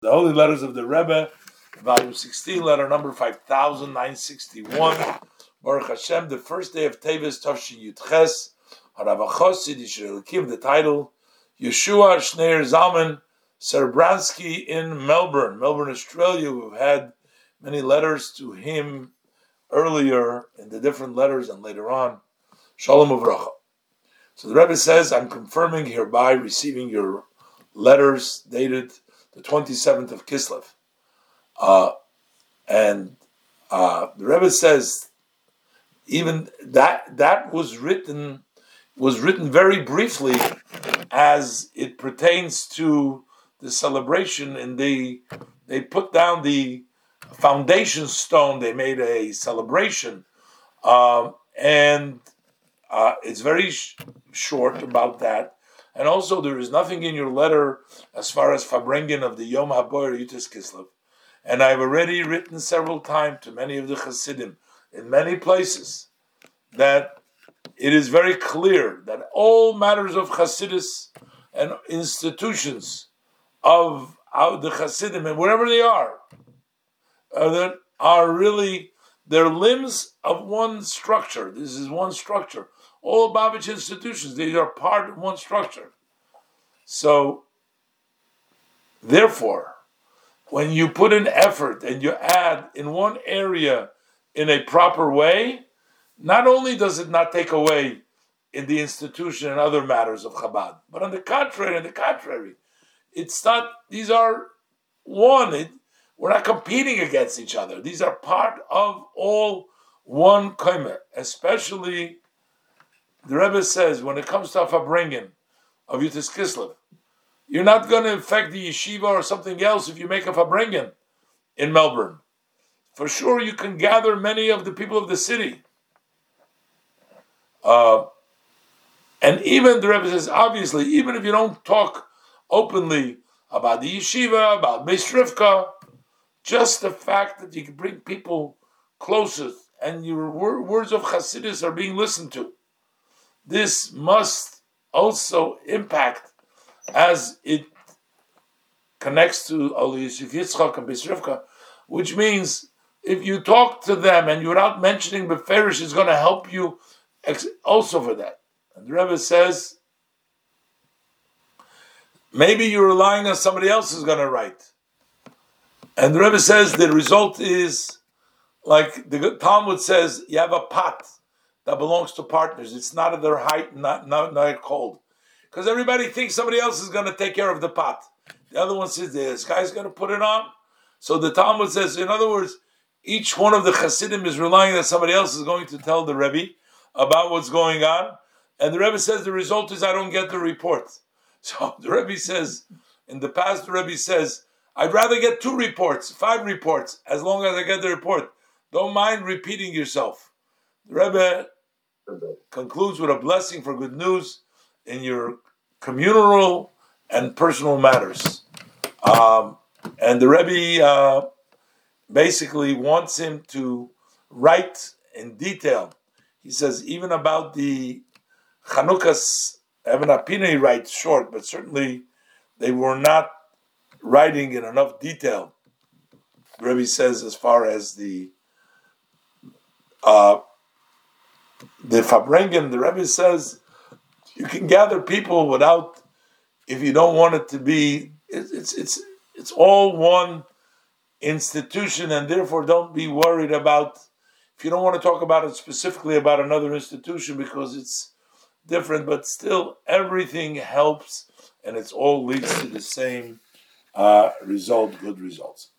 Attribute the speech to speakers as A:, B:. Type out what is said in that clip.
A: The Holy Letters of the Rebbe, volume 16, letter number 5961. Baruch Hashem, the first day of Teves, Tavshin Yudches, Harav Chosid Yisrael, the title, Yeshua Shneir Zalman Serbransky in Melbourne, Australia. We've had many letters to him earlier in the different letters and later on. Shalom Uvracha. So the Rebbe says, I'm confirming hereby receiving your letters dated the 27th of Kislev. And the Rebbe says, even that was written very briefly as it pertains to the celebration, and they put down the foundation stone. They made a celebration, and it's very short about that. And also, there is nothing in your letter as far as Farbrengen of the Yom HaBoyer Yutis Kislev. And I've already written several times to many of the Hasidim in many places that it is very clear that all matters of Hasidus and institutions of the Hasidim, and wherever they are, that are really, they're limbs of one structure. This is one structure. All Lubavitch institutions, they are part of one structure. So, therefore, when you put in effort and you add in one area in a proper way, not only does it not take away in the institution and other matters of Chabad, but on the contrary, it's not, these are one. We're not competing against each other. These are part of all one komer, especially the Rebbe says, when it comes to Farbrengen of Yutis Kislev, you're not going to affect the yeshiva or something else if you make a Farbrengen in Melbourne. For sure, you can gather many of the people of the city. And even the Rebbe says, obviously, even if you don't talk openly about the yeshiva, about Beis Rivka, just the fact that you can bring people closer and your words of Hasidus are being listened to, this must also impact as it connects to Oli Yosef Yitzchak and Beis Rivka, which means if you talk to them and without mentioning Beferish, is going to help you also for that. And the Rebbe says, maybe you're relying on somebody else who's going to write. And the Rebbe says the result is, like the Talmud says, you have a pot that belongs to partners. It's not at their height, not cold. Because everybody thinks somebody else is going to take care of the pot. The other one says, this guy's going to put it on. So the Talmud says, in other words, each one of the Hasidim is relying that somebody else is going to tell the Rebbe about what's going on. And the Rebbe says, the result is I don't get the report. So the Rebbe says, in the past, the Rebbe says, I'd rather get 2 reports, 5 reports, as long as I get the report. Don't mind repeating yourself. The Rebbe concludes with a blessing for good news in your communal and personal matters. And the Rebbe basically wants him to write in detail. He says, even about the Chanukas, Even Apina he writes short, but certainly they were not writing in enough detail. The Rebbe says as far as the Farbrengen, the Rebbe says you can gather people without, if you don't want it to be, it's all one institution, and therefore don't be worried about, if you don't want to talk about it specifically about another institution because it's different, but still everything helps and it all leads to the same result, good results.